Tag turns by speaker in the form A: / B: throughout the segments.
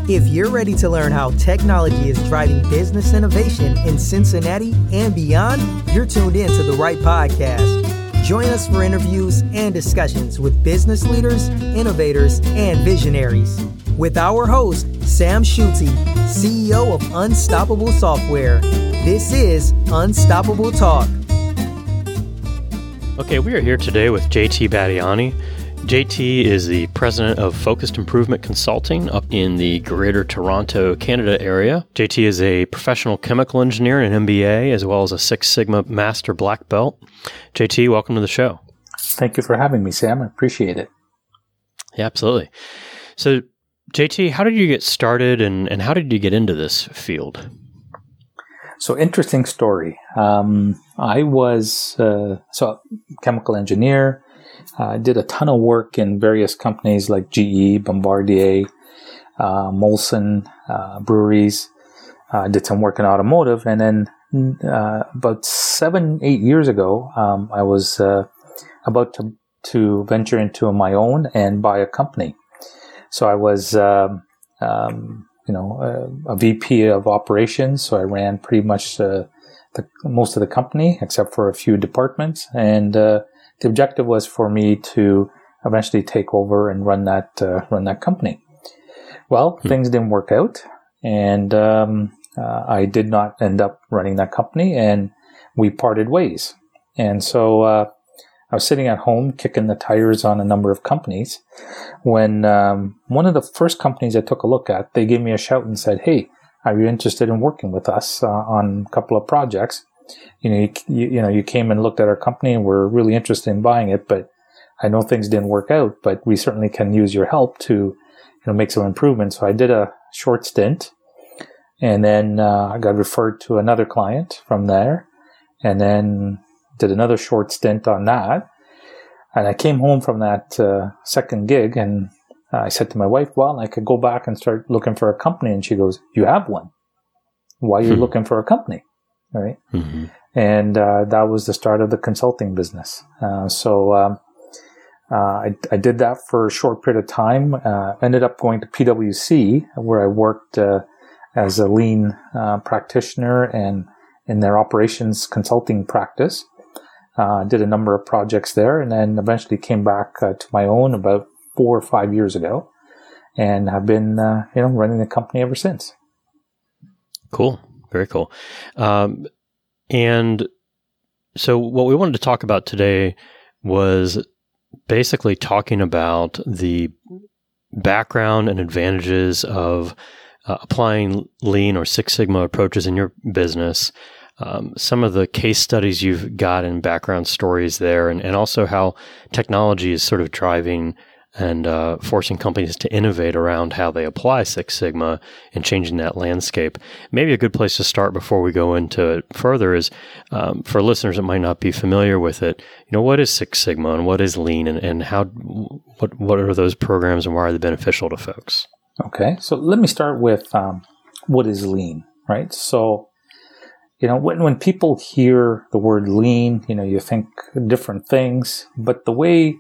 A: If you're ready to learn how technology is driving business innovation in Cincinnati and beyond, you're tuned in to the right podcast. Join us for interviews and discussions with business leaders, innovators, and visionaries. With our host, Sam Schulte, CEO of Unstoppable Software. This is Unstoppable Talk.
B: Okay, we are here today with JT Battiani. JT is the president of Focused Improvement Consulting up in the Greater Toronto, Canada area. JT is a professional chemical engineer and an MBA, as well as a Six Sigma Master Black Belt. JT, welcome to the show.
C: Thank you for having me, Sam. I appreciate it.
B: Yeah, absolutely. So, JT, how did you get started and how did you get into this field?
C: So, interesting story. I was a chemical engineer. I did a ton of work in various companies like GE, Bombardier, Molson, breweries. Did some work in automotive. And then about 7-8 years ago, I was about to venture into my own and buy a company. So I was, a VP of operations. So I ran pretty much most of the company, except for a few departments. And the objective was for me to eventually take over and run that company. Well, things didn't work out, and I did not end up running that company, and we parted ways. And so I was sitting at home kicking the tires on a number of companies when one of the first companies I took a look at, they gave me a shout and said, "Hey, are you interested in working with us on a couple of projects? You came and looked at our company and we're really interested in buying it, but I know things didn't work out, but we certainly can use your help to, make some improvements." So I did a short stint, and then I got referred to another client from there, and then did another short stint on that. And I came home from that second gig, and I said to my wife, "Well, I could go back and start looking for a company." And she goes, "You have one. Why are you looking for a company?" Right. Mm-hmm. And that was the start of the consulting business. So I did that for a short period of time, ended up going to PwC, where I worked as a lean practitioner and in their operations consulting practice. Did a number of projects there, and then eventually came back to my own about 4 or 5 years ago, and have been running the company ever since.
B: Cool. Very cool. And so what we wanted to talk about today was basically talking about the background and advantages of applying Lean or Six Sigma approaches in your business, some of the case studies you've got and background stories there, and also how technology is sort of driving and forcing companies to innovate around how they apply Six Sigma and changing that landscape. Maybe a good place to start before we go into it further is for listeners that might not be familiar with it, what is Six Sigma and what is Lean and what are those programs and why are they beneficial to folks?
C: Okay, so let me start with what is Lean, right? So, when people hear the word Lean, you think different things, but the way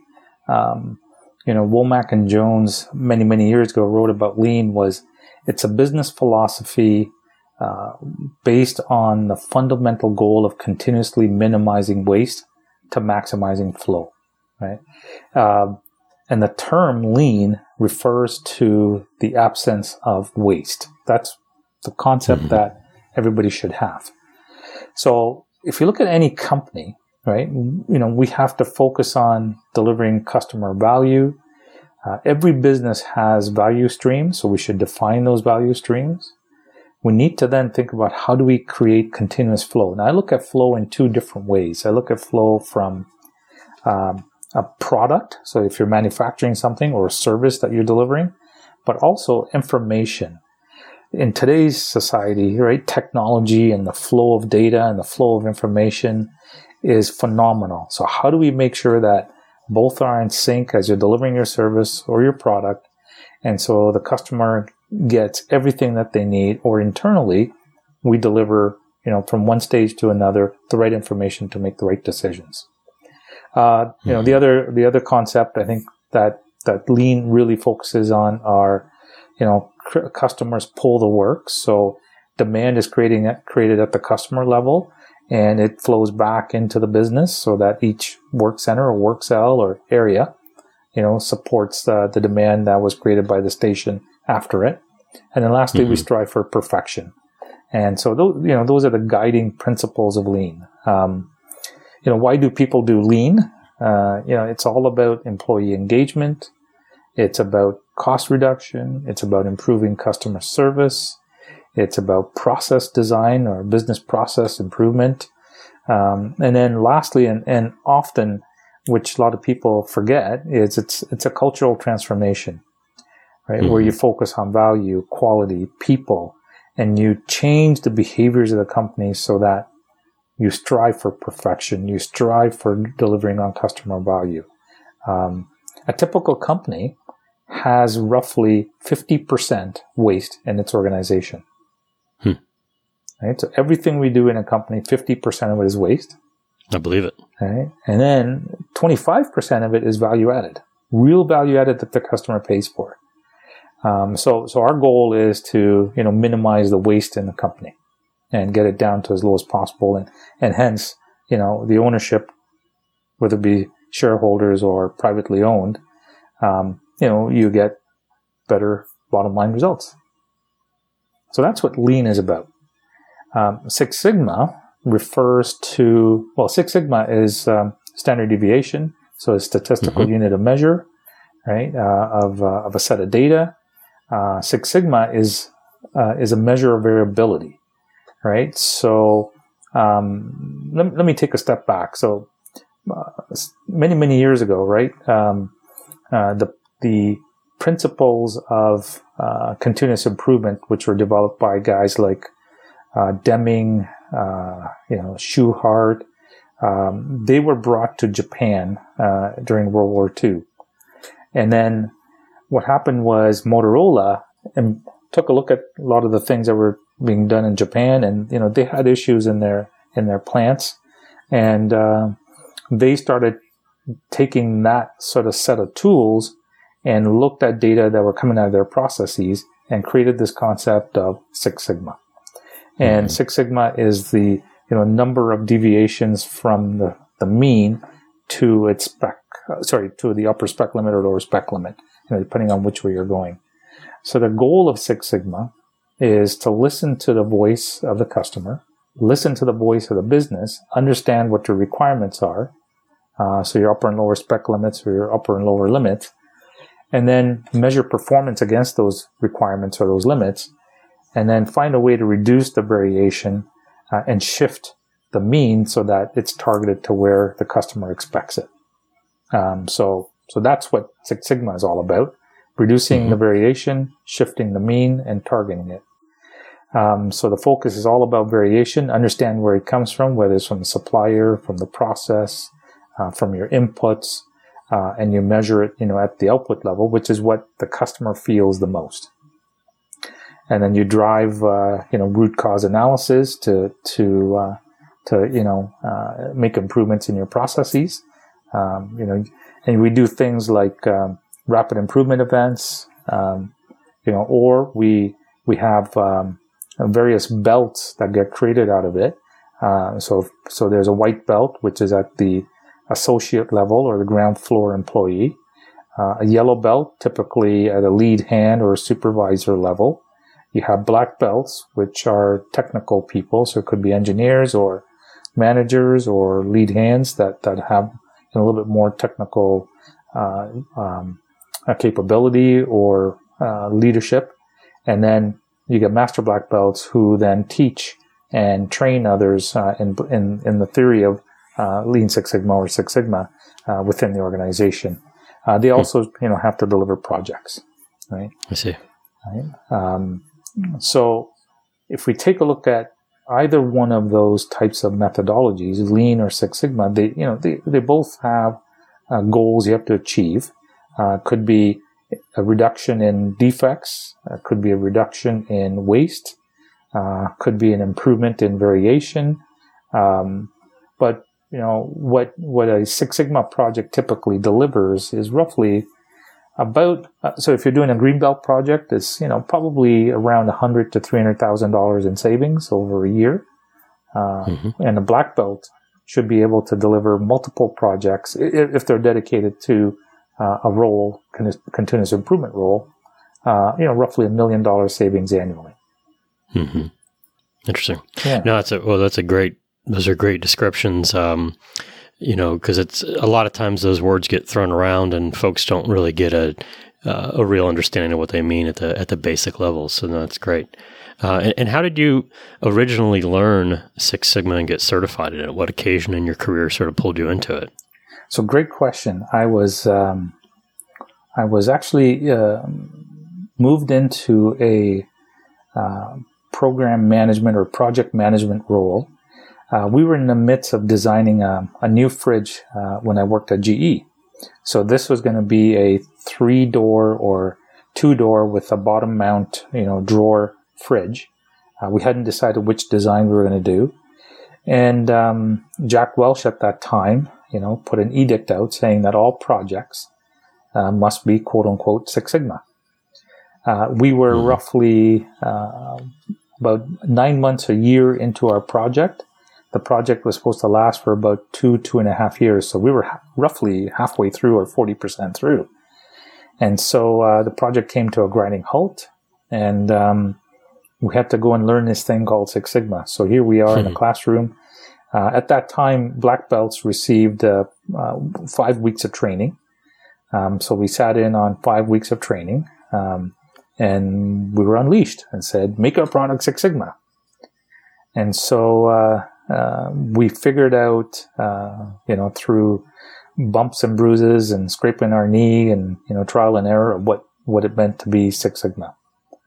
C: Womack and Jones many, many years ago wrote about Lean was it's a business philosophy based on the fundamental goal of continuously minimizing waste to maximizing flow, right? And the term Lean refers to the absence of waste. That's the concept that everybody should have. So if you look at any company, right, we have to focus on delivering customer value. Every business has value streams, so we should define those value streams. We need to then think about how do we create continuous flow. Now, I look at flow in two different ways. I look at flow from a product, so if you're manufacturing something or a service that you're delivering, but also information. In today's society, right, technology and the flow of data and the flow of information is phenomenal. So how do we make sure that both are in sync as you're delivering your service or your product, and so the customer gets everything that they need, or internally we deliver, from one stage to another, the right information to make the right decisions. The other concept I think that Lean really focuses on are, customers pull the work. So demand is created at the customer level, and it flows back into the business so that each work center or work cell or area, supports the demand that was created by the station after it. And then lastly, we strive for perfection. And so those are the guiding principles of Lean. Why do people do Lean? It's all about employee engagement. It's about cost reduction. It's about improving customer service. It's about process design or business process improvement. And then lastly, and often, which a lot of people forget, is it's a cultural transformation, right? Where you focus on value, quality, people, and you change the behaviors of the company so that you strive for perfection. You strive for delivering on customer value. A typical company has roughly 50% waste in its organization. Right? So everything we do in a company, 50% of it is waste.
B: I believe it.
C: Right? And then 25% of it is value added, real value added that the customer pays for. So our goal is to, minimize the waste in the company and get it down to as low as possible. And hence, the ownership, whether it be shareholders or privately owned, you get better bottom line results. So that's what Lean is about. Six Sigma refers to, Six Sigma is standard deviation. So a statistical unit of measure, right, of a set of data. Six Sigma is a measure of variability, right? So let me take a step back. So many years ago, right, the principles of continuous improvement, which were developed by guys like Deming, Schuhart, they were brought to Japan during World War II. And then what happened was Motorola took a look at a lot of the things that were being done in Japan, and they had issues in their plants, and they started taking that sort of set of tools and looked at data that were coming out of their processes and created this concept of Six Sigma. And Six Sigma is the number of deviations from the mean to its to the upper spec limit or lower spec limit, depending on which way you're going. So the goal of Six Sigma is to listen to the voice of the customer, listen to the voice of the business, understand what your requirements are, so your upper and lower spec limits or your upper and lower limits, and then measure performance against those requirements or those limits, and then find a way to reduce the variation and shift the mean so that it's targeted to where the customer expects it. So that's what Six Sigma is all about: reducing the variation, shifting the mean, and targeting it. So the focus is all about variation, understand where it comes from, whether it's from the supplier, from the process, from your inputs, and you measure it, at the output level, which is what the customer feels the most. And then you drive, root cause analysis to make improvements in your processes. And we do things like rapid improvement events, or we have various belts that get created out of it. So there's a white belt, which is at the associate level or the ground floor employee. A yellow belt, typically at a lead hand or a supervisor level. You have black belts, which are technical people, so it could be engineers or managers or lead hands that have a little bit more technical capability or leadership. And then you get master black belts who then teach and train others in the theory of Lean Six Sigma or Six Sigma within the organization. They also have to deliver projects, right?
B: I see.
C: Right? So if we take a look at either one of those types of methodologies, Lean or Six Sigma, they both have goals you have to achieve. Could be a reduction in defects, could be a reduction in waste, could be an improvement in variation. But what a Six Sigma project typically delivers is roughly So if you're doing a greenbelt project, it's, probably around $100,000 to $300,000 in savings over a year. And a black belt should be able to deliver multiple projects if they're dedicated to a role, continuous improvement role, roughly $1 million savings annually.
B: Mm-hmm. Interesting.
C: Yeah.
B: No, those are great descriptions. Because it's a lot of times those words get thrown around and folks don't really get a real understanding of what they mean at the basic level. So that's great. And how did you originally learn Six Sigma and get certified in it? What occasion in your career sort of pulled you into it?
C: So great question. I was actually moved into a program management or project management role. We were in the midst of designing a new fridge when I worked at GE. So this was going to be a 3-door or 2-door with a bottom mount, drawer fridge. We hadn't decided which design we were going to do. And Jack Welch at that time, put an edict out saying that all projects must be quote unquote Six Sigma. We were roughly about 9 months, a year into our project. The project was supposed to last for about 2.5 years. So we were roughly halfway through or 40% through. And so the project came to a grinding halt, and we had to go and learn this thing called Six Sigma. So here we are in a classroom. At that time, black belts received 5 weeks of training. So we sat in on 5 weeks of training, and we were unleashed and said, make our product Six Sigma. And so we figured out, through bumps and bruises and scraping our knee and, trial and error of what it meant to be Six Sigma.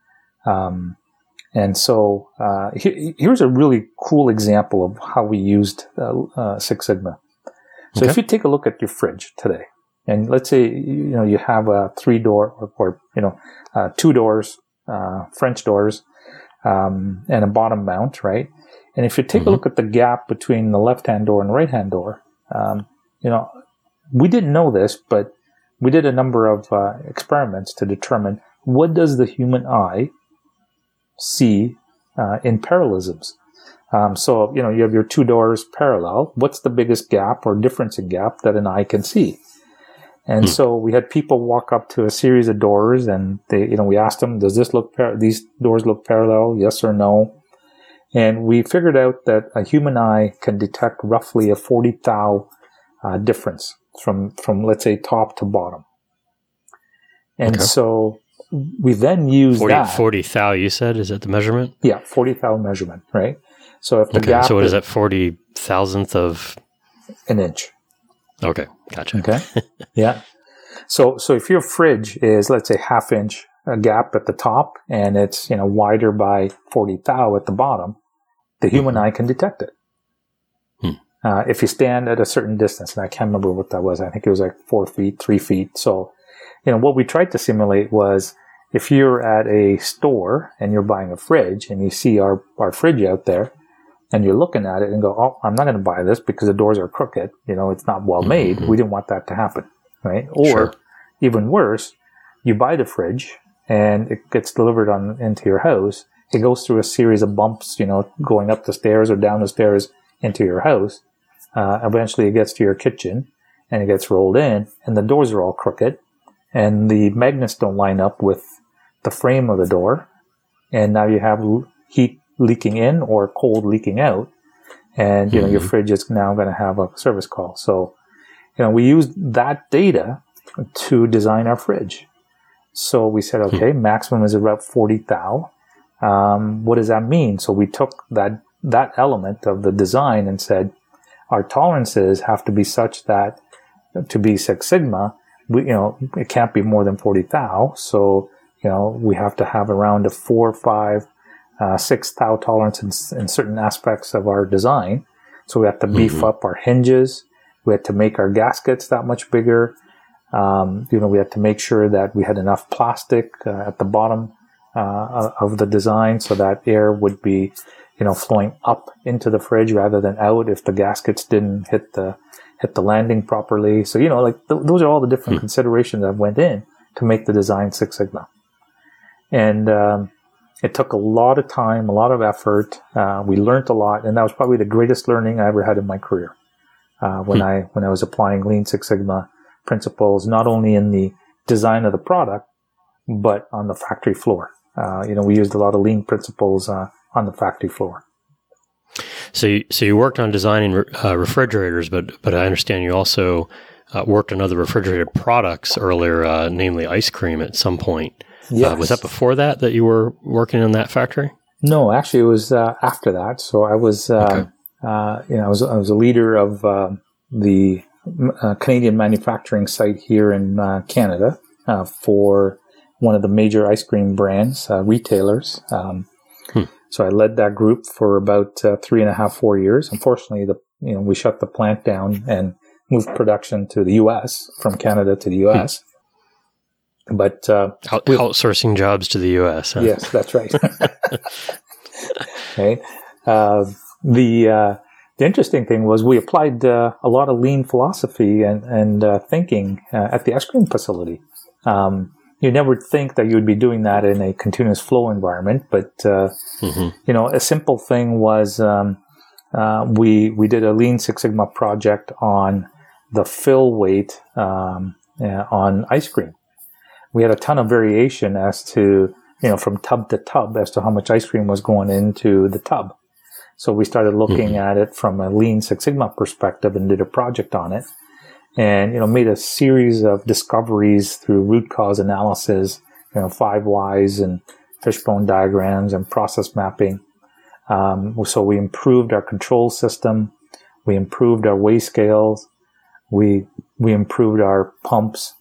C: And so here's a really cool example of how we used Six Sigma. So if you take a look at your fridge today, and let's say, you have a 3-door or 2 doors, French doors, and a bottom mount, right? And if you take a look at the gap between the left-hand door and the right-hand door, we didn't know this, but we did a number of experiments to determine what does the human eye see in parallelisms. So, you have your 2 doors parallel. What's the biggest gap or difference in gap that an eye can see? And so we had people walk up to a series of doors, and we asked them, does this these doors look parallel? Yes or no? And we figured out that a human eye can detect roughly a 40 thou difference from let's say top to bottom. And so we then use
B: 40 thou, you said? Is that the measurement?
C: Yeah, 40 thou measurement, right? So if the gap
B: so what is that, 40,000th of
C: an inch?
B: Okay, gotcha.
C: Okay, yeah. So if your fridge is, let's say, 1/2 inch gap at the top, and it's wider by 40 thou at the bottom, the human eye can detect it. If you stand at a certain distance, and I can't remember what that was, I think it was like 4 feet, 3 feet. So, what we tried to simulate was if you're at a store and you're buying a fridge and you see our fridge out there, and you're looking at it and go, oh, I'm not going to buy this because the doors are crooked. It's not well made. We didn't want that to happen, right? Or even worse, you buy the fridge and it gets delivered into your house. It goes through a series of bumps, going up the stairs or down the stairs into your house. Eventually it gets to your kitchen and it gets rolled in, and the doors are all crooked and the magnets don't line up with the frame of the door. And now you have heat leaking in or cold leaking out, and your fridge is now going to have a service call. So we used that data to design our fridge. So we said, okay, maximum is about 40 thou. What does that mean? So we took that element of the design and said our tolerances have to be such that to be Six Sigma, it can't be more than 40 thou. So we have to have around a 4, 5, 6 thou tolerance in certain aspects of our design. So we have to beef up our hinges. We had to make our gaskets that much bigger. We had to make sure that we had enough plastic at the bottom of the design so that air would be, flowing up into the fridge rather than out if the gaskets didn't hit the landing properly. So, those are all the different considerations that went in to make the design Six Sigma. And it took a lot of time, a lot of effort. We learned a lot, and that was probably the greatest learning I ever had in my career. When I was applying Lean Six Sigma principles, not only in the design of the product, but on the factory floor. We used a lot of Lean principles on the factory floor.
B: So you worked on designing refrigerators, but I understand you also worked on other refrigerated products earlier, namely ice cream at some point.
C: Yes.
B: Was that before that you were working in that factory?
C: No, actually, it was after that. So I was, I was a leader of the Canadian manufacturing site here in Canada for one of the major ice cream brands, retailers. So I led that group for about 3.5, 4 years. Unfortunately, we shut the plant down and moved production to the U.S. from Canada to the U.S. But
B: outsourcing jobs to the U.S. Huh?
C: Yes, that's right. Right. The interesting thing was we applied a lot of Lean philosophy and thinking at the ice cream facility. You never think that you would be doing that in a continuous flow environment, but a simple thing was we did a Lean Six Sigma project on the fill weight on ice cream. We had a ton of variation as to from tub to tub as to how much ice cream was going into the tub. So we started looking at it from a Lean Six Sigma perspective and did a project on it. And, made a series of discoveries through root cause analysis, 5 whys and fishbone diagrams and process mapping. So we improved our control system. We improved our weigh scales. We improved our pumps,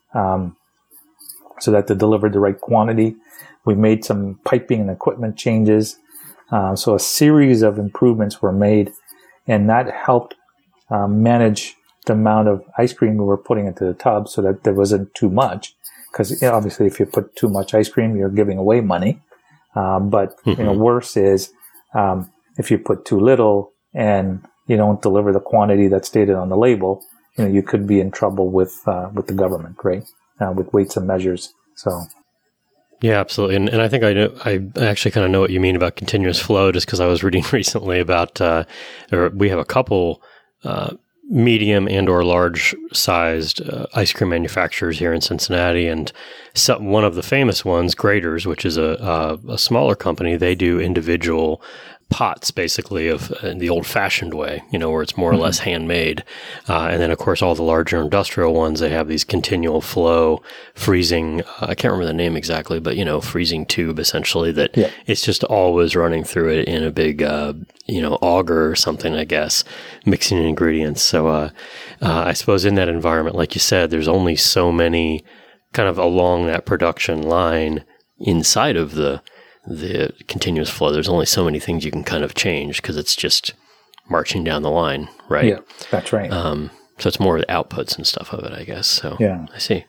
C: so that they delivered the right quantity. We made some piping and equipment changes. So a series of improvements were made, and that helped manage the amount of ice cream we were putting into the tub so that there wasn't too much. Because obviously, if you put too much ice cream, you're giving away money. But worse is if you put too little and you don't deliver the quantity that's stated on the label, you could be in trouble with the government, right? With weights and measures. So.
B: Yeah, absolutely. And I think I actually kind of know what you mean about continuous flow, just because I was reading recently about, we have a couple medium and or large sized ice cream manufacturers here in Cincinnati, and one of the famous ones, Graeter's, which is a smaller company, they do individual pots, basically, of the old-fashioned way, where it's more or less handmade. And then, of course, all the larger industrial ones, they have these continual flow freezing, I can't remember the name exactly, but, freezing tube, essentially, that it's just always running through it in a big, auger or something, I guess, mixing ingredients. So I suppose in that environment, like you said, there's only so many kind of along that production line inside of the continuous flow. There's only so many things you can kind of change because it's just marching down the line, right?
C: Yeah, that's right.
B: So it's more the outputs and stuff of it, I guess. So
C: yeah,
B: I see.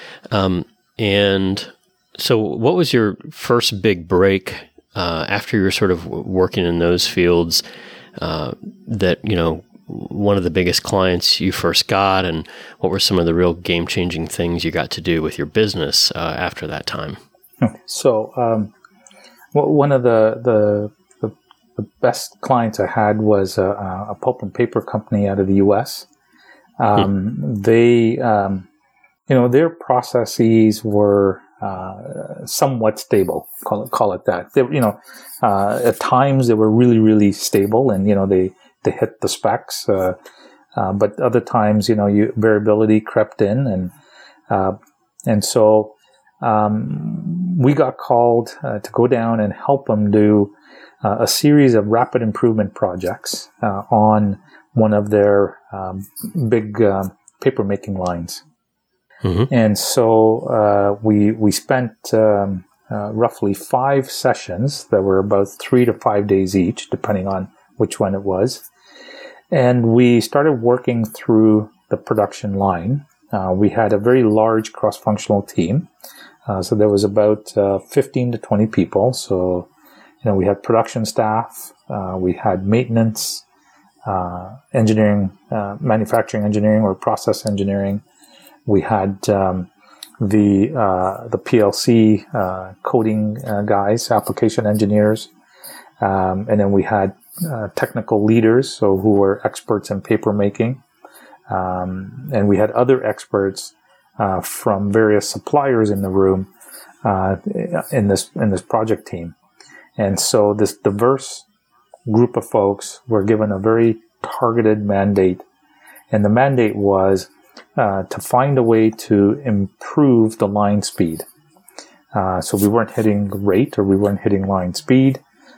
B: And so what was your first big break after you were sort of working in those fields that, one of the biggest clients you first got, and what were some of the real game-changing things you got to do with your business after that time?
C: So, one of the best clients I had was a pulp and paper company out of the U.S. They, their processes were somewhat stable. Call it that. They, at times they were really, really stable, and they hit the specs. But other times, variability crept in, and so. We got called to go down and help them do a series of rapid improvement projects on one of their big paper making lines. And so we spent roughly 5 sessions that were about 3 to 5 days each, depending on which one it was. And we started working through the production line. We had a very large cross-functional team. So there was about 15 to 20 people. So, we had production staff, we had maintenance, engineering, manufacturing engineering or process engineering. We had the PLC coding guys, application engineers, and then we had technical leaders, so who were experts in paper making, and we had other experts from various suppliers in the room in this project team. And so this diverse group of folks were given a very targeted mandate. And the mandate was to find a way to improve the line speed. So we weren't hitting rate, or we weren't hitting line speed.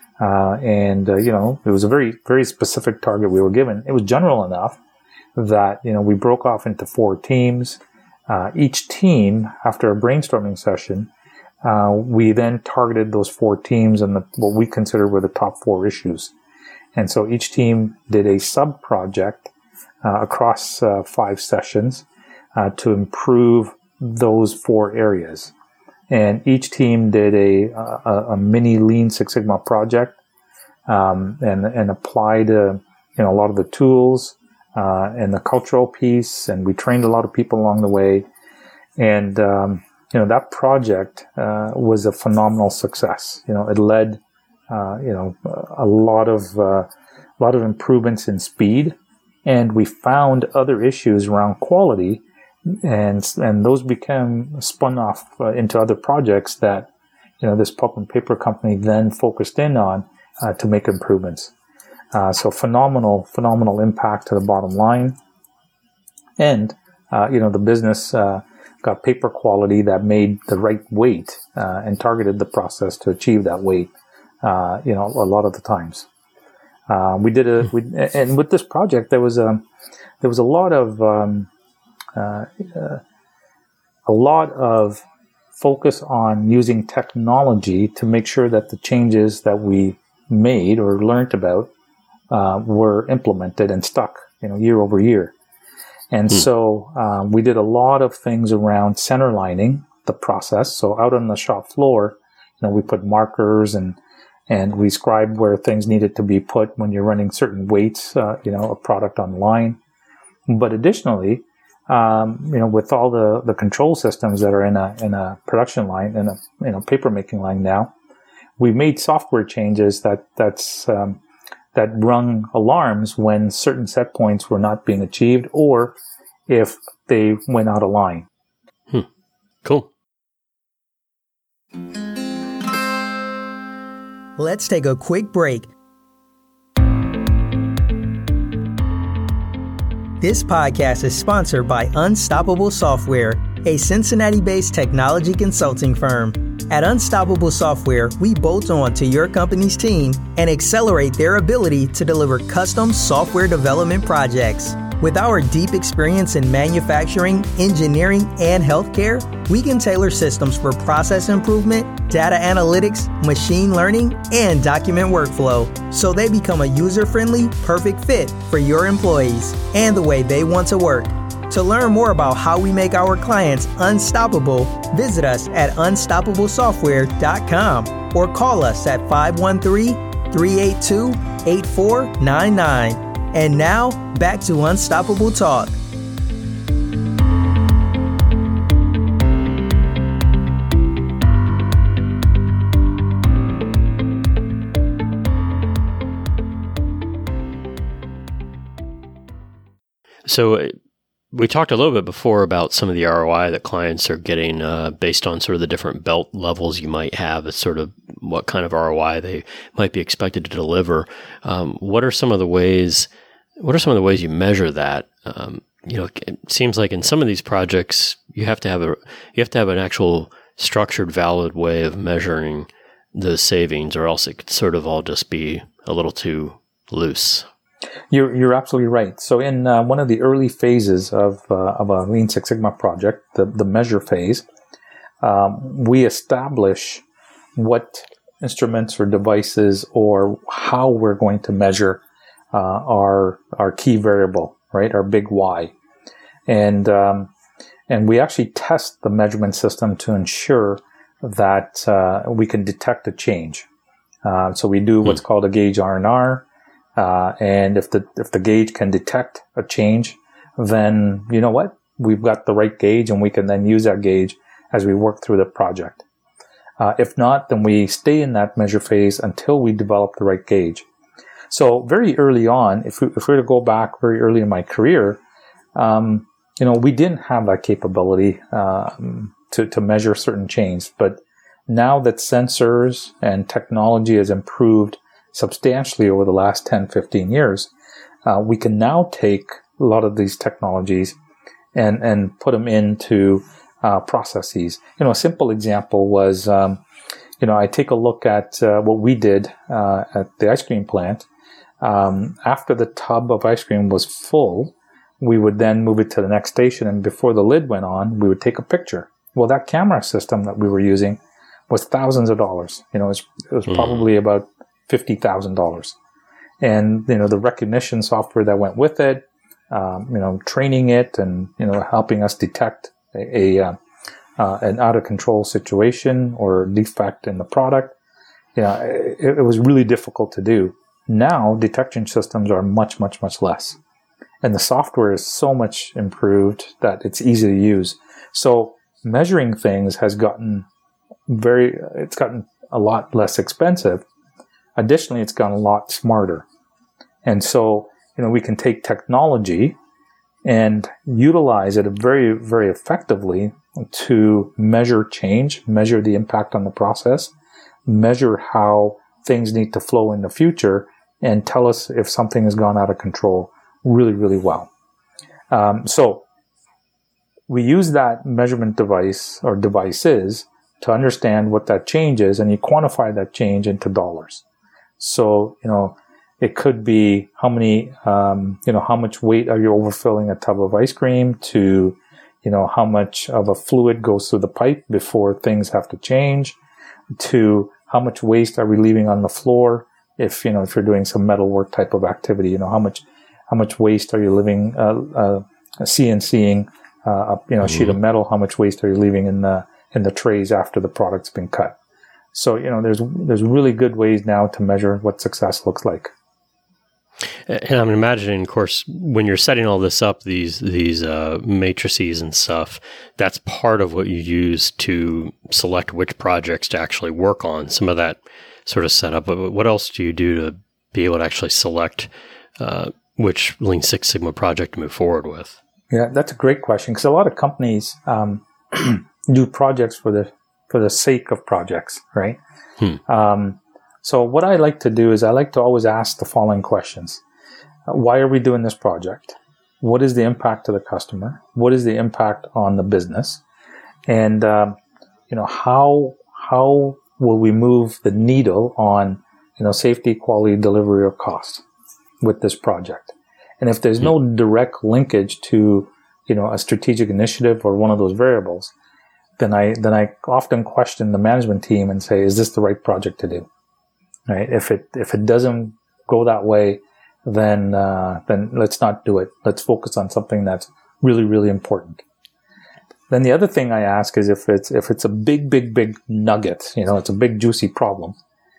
C: It was a very, very specific target we were given. It was general enough that, we broke off into 4 teams. Each team, after a brainstorming session, we then targeted those 4 teams and what we considered were the top 4 issues. And so each team did a sub-project across 5 sessions to improve those 4 areas. And each team did a mini Lean Six Sigma project and applied a lot of the tools and the cultural piece. And we trained a lot of people along the way. And that project was a phenomenal success. It led a lot of improvements in speed, and we found other issues around quality, and those became spun off into other projects that this pulp and paper company then focused in on to make improvements. So phenomenal impact to the bottom line, and the business got paper quality that made the right weight and targeted the process to achieve that weight. A lot of the times, and with this project, there was a lot of focus on using technology to make sure that the changes that we made or learned about were implemented and stuck, year over year. And so we did a lot of things around center lining the process. So out on the shop floor, we put markers and we scribed where things needed to be put when you're running certain weights, a product on the line. But additionally, with all the control systems that are in a production line, in a paper making line now, we made software changes that rung alarms when certain set points were not being achieved, or if they went out of line.
B: Cool.
A: Let's take a quick break. This podcast is sponsored by Unstoppable Software, a Cincinnati-based technology consulting firm. At Unstoppable Software, we bolt on to your company's team and accelerate their ability to deliver custom software development projects. With our deep experience in manufacturing, engineering, and healthcare, we can tailor systems for process improvement, data analytics, machine learning, and document workflow, so they become a user-friendly, perfect fit for your employees and the way they want to work. To learn more about how we make our clients unstoppable, visit us at unstoppablesoftware.com or call us at 513-382-8499. And now, back to Unstoppable Talk.
B: So we talked a little bit before about some of the ROI that clients are getting based on sort of the different belt levels you might have. It's sort of what kind of ROI they might be expected to deliver. What are some of the ways you measure that? It seems like in some of these projects you have to have an actual structured, valid way of measuring the savings, or else it could sort of all just be a little too loose.
C: You're absolutely right. So in one of the early phases of a Lean Six Sigma project, the measure phase, we establish what instruments or devices or how we're going to measure our key variable, right? Our big Y, and we actually test the measurement system to ensure that we can detect a change. So we do what's called a gauge R&R. And if the gauge can detect a change, then you know what? We've got the right gauge, and we can then use that gauge as we work through the project. If not, then we stay in that measure phase until we develop the right gauge. So very early on, if we were to go back very early in my career, we didn't have that capability to measure certain change. But now that sensors and technology has improved substantially over the last 10, 15 years, we can now take a lot of these technologies and put them into processes. A simple example was, I take a look at what we did at the ice cream plant. After the tub of ice cream was full, we would then move it to the next station, and before the lid went on, we would take a picture. Well, that camera system that we were using was thousands of dollars. It was probably about $50,000. And, the recognition software that went with it, training it and, helping us detect an out of control situation or defect in the product, it was really difficult to do. Now, detection systems are much, much, much less. And the software is so much improved that it's easy to use. So measuring things has gotten a lot less expensive. Additionally, it's gotten a lot smarter. And so, we can take technology and utilize it very, very effectively to measure change, measure the impact on the process, measure how things need to flow in the future, and tell us if something has gone out of control really, really well. So we use that measurement device or devices to understand what that change is, and you quantify that change into dollars. So, it could be how much weight are you overfilling a tub of ice cream to, how much of a fluid goes through the pipe before things have to change, to how much waste are we leaving on the floor if you're doing some metal work type of activity, how much waste are you leaving, CNCing, a sheet of metal, how much waste are you leaving in the trays after the product's been cut. So, there's really good ways now to measure what success looks like.
B: And I'm imagining, of course, when you're setting all this up, these matrices and stuff, that's part of what you use to select which projects to actually work on, some of that sort of setup. But what else do you do to be able to actually select which Lean Six Sigma project to move forward with?
C: Yeah, that's a great question, because a lot of companies do projects for the sake of projects, right? So what I like to do is I like to always ask the following questions. Why are we doing this project? What is the impact to the customer? What is the impact on the business? And, how will we move the needle on, safety, quality, delivery, or cost with this project? And if there's no direct linkage to, a strategic initiative or one of those variables, then I often question the management team and say, is this the right project to do? Right? If it doesn't go that way, then let's not do it. Let's focus on something that's really, really important. Then the other thing I ask is if it's a big nugget, it's a big juicy problem,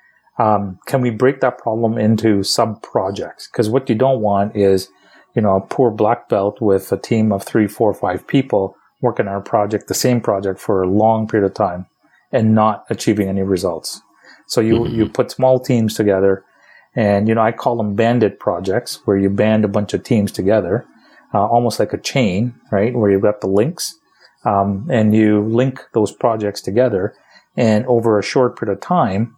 C: can we break that problem into sub projects? Because what you don't want is, a poor black belt with a team of 3, 4, 5 people working on a project, the same project for a long period of time and not achieving any results. So you put small teams together, and, I call them bandit projects, where you band a bunch of teams together, almost like a chain, right? Where you've got the links, and you link those projects together, and over a short period of time,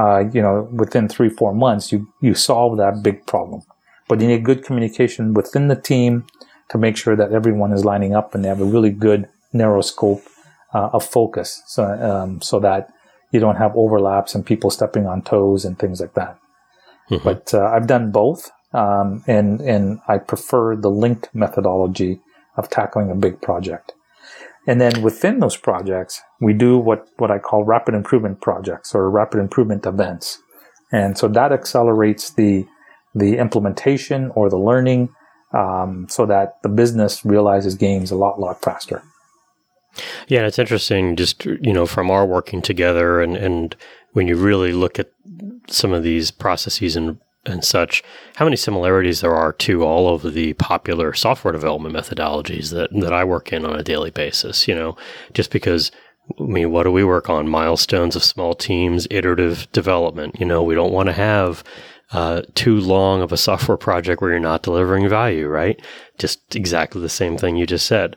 C: within 3-4 months, you solve that big problem. But you need good communication within the team to make sure that everyone is lining up and they have a really good narrow scope of focus, so that you don't have overlaps and people stepping on toes and things like that. Mm-hmm. But I've done both, and I prefer the linked methodology of tackling a big project. And then within those projects, we do what I call rapid improvement projects or rapid improvement events. And so that accelerates the implementation or the learning, so that the business realizes gains a lot faster.
B: Yeah, it's interesting just, from our working together and when you really look at some of these processes and such, how many similarities there are to all of the popular software development methodologies that I work in on a daily basis, just because I mean, what do we work on? Milestones of small teams, iterative development. We don't want to have too long of a software project where you're not delivering value, right? Just exactly the same thing you just said.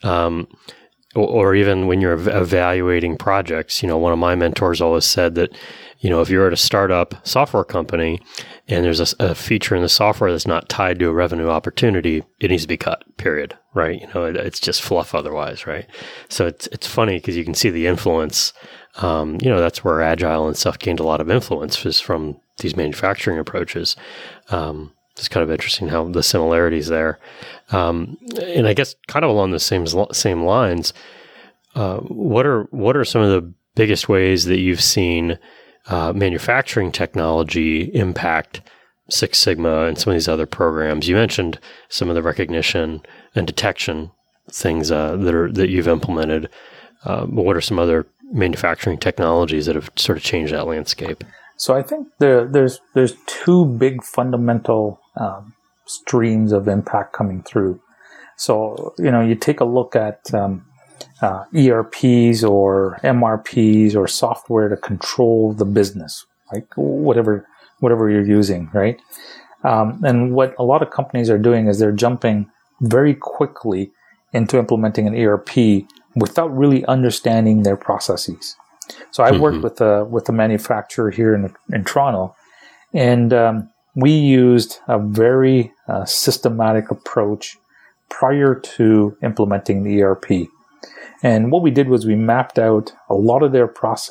B: Or even when you're evaluating projects, one of my mentors always said that, if you're at a startup software company and there's a feature in the software that's not tied to a revenue opportunity, it needs to be cut, period, right? It's just fluff otherwise, right? So it's funny because you can see the influence. That's where Agile and stuff gained a lot of influence, is from these manufacturing approaches. It's kind of interesting how the similarities there. And I guess kind of along the same lines, what are some of the biggest ways that you've seen manufacturing technology impact Six Sigma and some of these other programs? You mentioned some of the recognition and detection things that you've implemented. But what are some other manufacturing technologies that have sort of changed that landscape?
C: So I think there's two big fundamental streams of impact coming through. So, you take a look at ERPs or MRPs or software to control the business, like whatever you're using, right? And what a lot of companies are doing is they're jumping very quickly into implementing an ERP without really understanding their processes. So I worked with a manufacturer here in Toronto, and we used a very systematic approach prior to implementing the ERP. And what we did was we mapped out a lot of their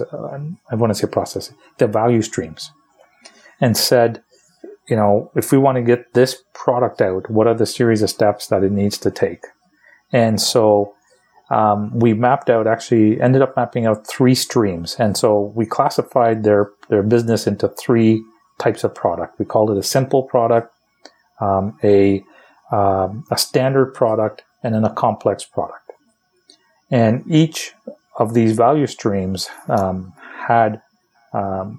C: their value streams, and said, if we want to get this product out, what are the series of steps that it needs to take? And so we ended up mapping out 3 streams. And so we classified their business into 3 types of product. We called it a simple product, a standard product, and then a complex product. And each of these value streams had a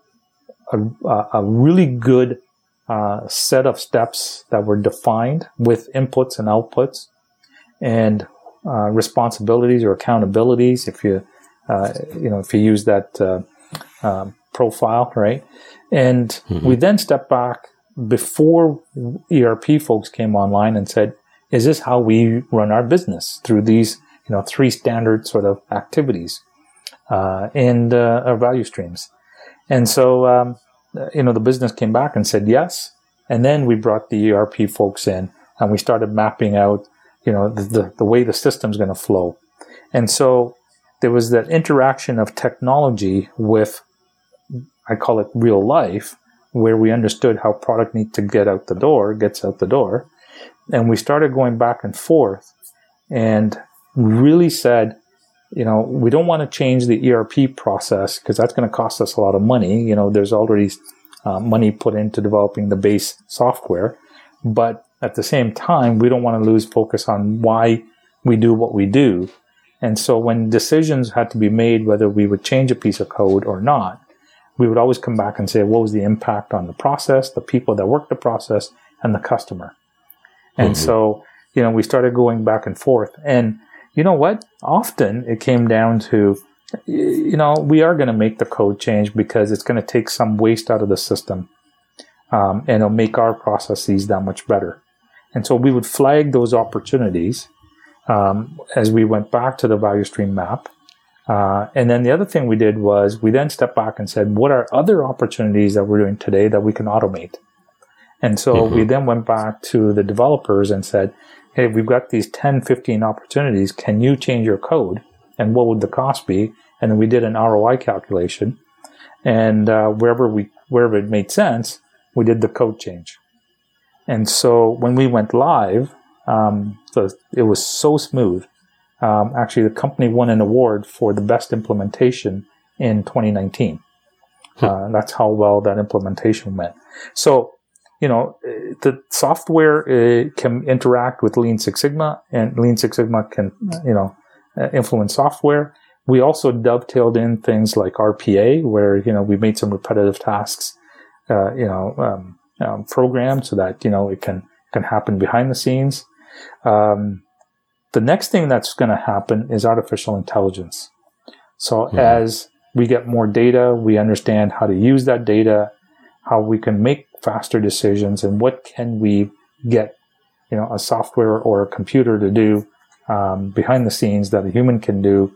C: really good set of steps that were defined with inputs and outputs, and responsibilities or accountabilities, if you use that profile, right? And we then stepped back before ERP folks came online and said, is this how we run our business through these 3 standard sort of activities and our value streams? And so the business came back and said yes, and then we brought the ERP folks in and we started mapping out the way the system's going to flow. And so there was that interaction of technology with, I call it real life, where we understood how product needs to gets out the door. And we started going back and forth and really said, we don't want to change the ERP process because that's going to cost us a lot of money. There's already money put into developing the base software. But at the same time, we don't want to lose focus on why we do what we do. And so when decisions had to be made, whether we would change a piece of code or not, we would always come back and say, what was the impact on the process, the people that work the process, and the customer? And so, we started going back and forth. And you know what? Often it came down to, we are going to make the code change because it's going to take some waste out of the system. And it'll make our processes that much better. And so we would flag those opportunities as we went back to the value stream map. And then the other thing we did was we then stepped back and said, what are other opportunities that we're doing today that we can automate? And so we then went back to the developers and said, hey, we've got these 10, 15 opportunities. Can you change your code? And what would the cost be? And then we did an ROI calculation. And wherever it made sense, we did the code change. And so when we went live, it was so smooth. Actually, the company won an award for the best implementation in 2019. That's how well that implementation went. So, the software can interact with Lean Six Sigma, and Lean Six Sigma can, influence software. We also dovetailed in things like RPA, where, we made some repetitive tasks, programmed so that, it can happen behind the scenes. The next thing that's going to happen is artificial intelligence. So as we get more data, we understand how to use that data, how we can make faster decisions, and what can we get, a software or a computer to do behind the scenes that a human can do.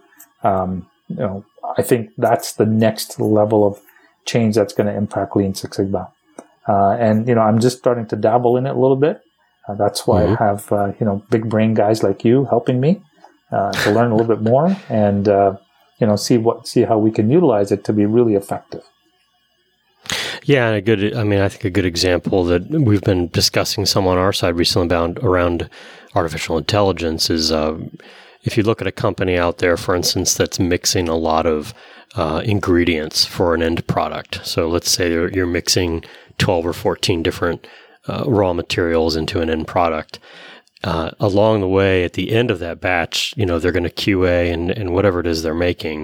C: I think that's the next level of change that's going to impact Lean Six Sigma. And I'm just starting to dabble in it a little bit. That's why I have, big brain guys like you helping me to learn a little bit more and, see how we can utilize it to be really effective.
B: Yeah, and I think a good example that we've been discussing some on our side recently around artificial intelligence is if you look at a company out there, for instance, that's mixing a lot of ingredients for an end product. So let's say you're mixing 12 or 14 different raw materials into an end product. Along the way, at the end of that batch, they're going to QA and whatever it is they're making.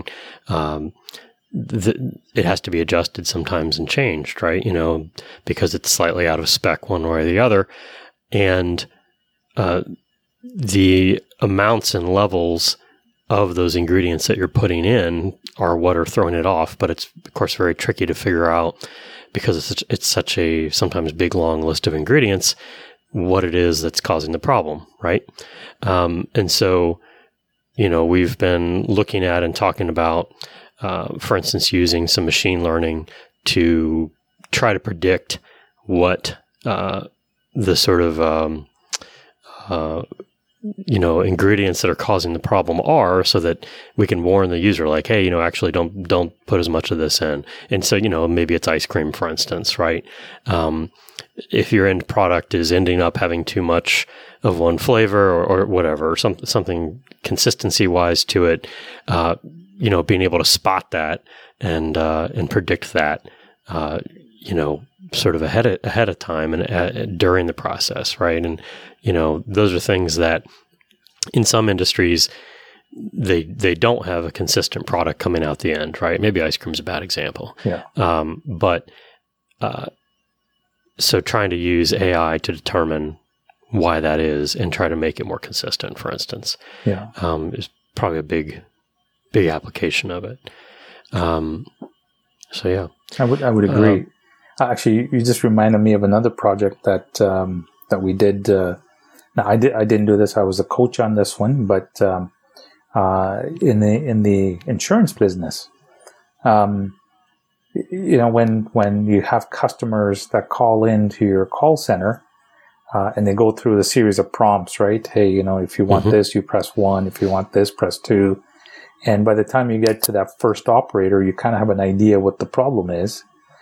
B: It has to be adjusted sometimes and changed, right? Because it's slightly out of spec one way or the other. And the amounts and levels of those ingredients that you're putting in are what are throwing it off. But it's, of course, very tricky to figure out because it's such a sometimes big, long list of ingredients, what it is that's causing the problem, right? And so, we've been looking at and talking about for instance, using some machine learning to try to predict what the sort of ingredients that are causing the problem are, so that we can warn the user, like, hey, actually don't put as much of this in. And so, maybe it's ice cream, for instance, right? If your end product is ending up having too much of one flavor or whatever, something consistency wise to it, being able to spot that and predict that, sort of ahead of time and during the process, right? And those are things that in some industries they don't have a consistent product coming out the end, right? Maybe ice cream is a bad example, but so trying to use AI to determine why that is and try to make it more consistent, for instance, is probably a big application of it. So yeah,
C: I would agree. Actually, you just reminded me of another project that we did. Now I didn't do this. I was a coach on this one, but in the insurance business, when you have customers that call into your call center, and they go through the series of prompts, right? Hey, if you want this, you press 1. If you want this, press 2. And by the time you get to that first operator, you kind of have an idea what the problem is.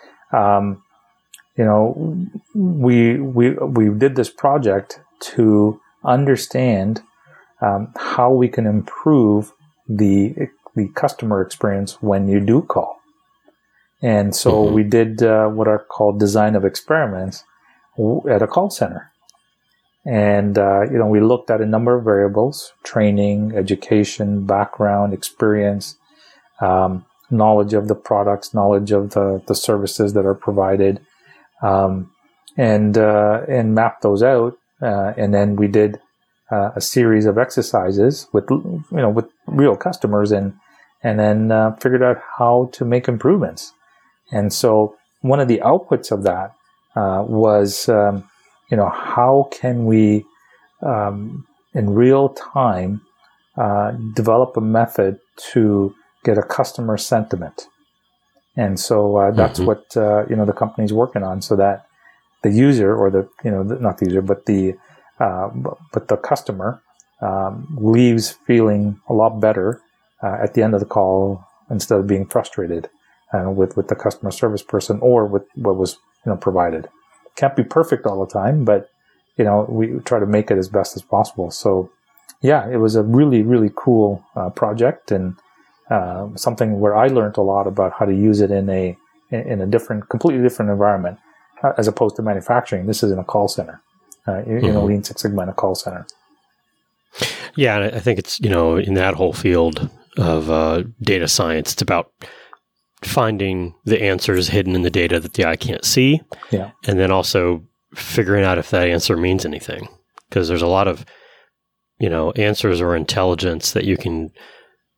C: We did this project to understand how we can improve the customer experience when you do call. And so we did what are called design of experiments at a call center. And, we looked at a number of variables: training, education, background, experience, knowledge of the products, knowledge of the services that are provided, and mapped those out. And then we did a series of exercises with real customers and then figured out how to make improvements. And so one of the outputs of that was, how can we, in real time, develop a method to get a customer sentiment. And so that's what the company's working on, so that the user, or not the user, but the customer leaves feeling a lot better at the end of the call, instead of being frustrated with the customer service person or with what was provided. Can't be perfect all the time, but we try to make it as best as possible. So yeah, it was a really, really cool project, and something where I learned a lot about how to use it in a completely different environment, as opposed to manufacturing. This is in a call center, Lean Six Sigma in a call center.
B: Yeah, and I think it's in that whole field of data science, it's about finding the answers hidden in the data that the eye can't see, and then also figuring out if that answer means anything, because there's a lot of answers or intelligence that you can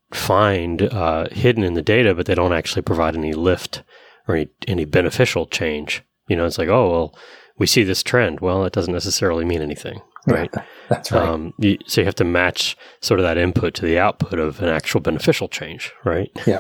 B: find hidden in the data, but they don't actually provide any lift or any beneficial change. It's like, oh, well, we see this trend. Well, it doesn't necessarily mean anything, right?
C: Yeah, that's right.
B: So you have to match sort of that input to the output of an actual beneficial change, right?
C: Yeah.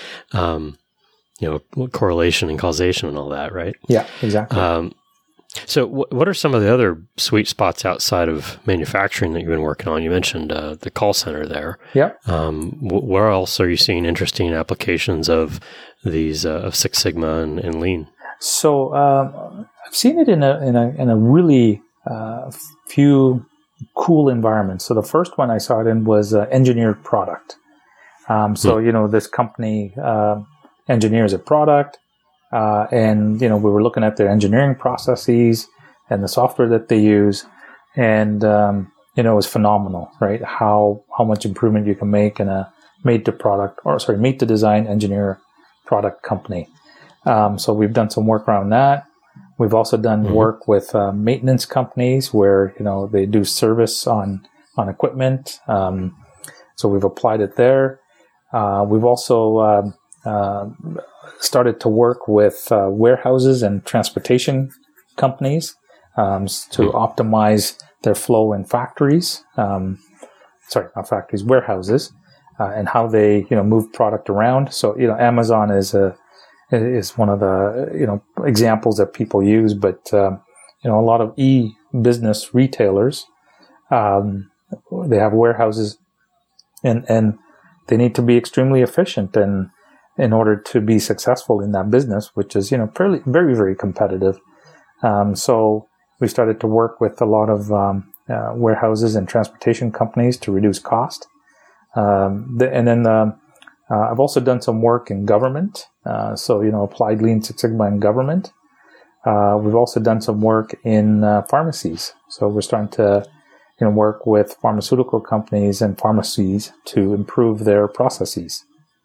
B: Correlation and causation and all that, right?
C: Yeah, exactly.
B: So what are some of the other sweet spots outside of manufacturing that you've been working on? You mentioned the call center there.
C: Yeah.
B: Where else are you seeing interesting applications of these of Six Sigma and Lean?
C: So I've seen it in a really few cool environments. So the first one I saw it in was engineered product. This company engineers a product. And we were looking at their engineering processes and the software that they use, and it was phenomenal, right? How much improvement you can make in a made to design engineer product company. So we've done some work around that. We've also done work with maintenance companies where they do service on equipment. So we've applied it there. We've also started to work with warehouses and transportation companies to optimize their flow in factories. Not factories, warehouses, and how they move product around. So Amazon is one of the examples that people use, but a lot of e-business retailers they have warehouses and they need to be extremely efficient and in order to be successful in that business, which is, very, very competitive. So we started to work with a lot of warehouses and transportation companies to reduce cost. I've also done some work in government. Applied Lean Six Sigma in government. We've also done some work in pharmacies. So we're starting to, work with pharmaceutical companies and pharmacies to improve their processes.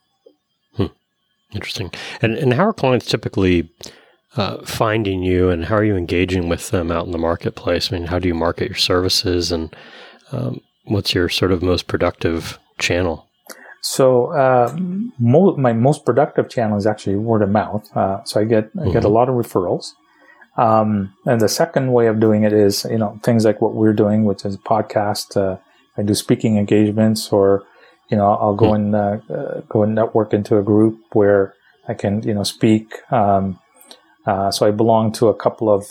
B: Interesting. And how are clients typically finding you, and how are you engaging with them out in the marketplace? I mean, how do you market your services, and what's your sort of most productive channel?
C: So my most productive channel is actually word of mouth. So I get a lot of referrals. And the second way of doing it is, things like what we're doing, which is a podcast. I do speaking engagements, or I'll go and network into a group where I can, speak. So I belong to a couple of,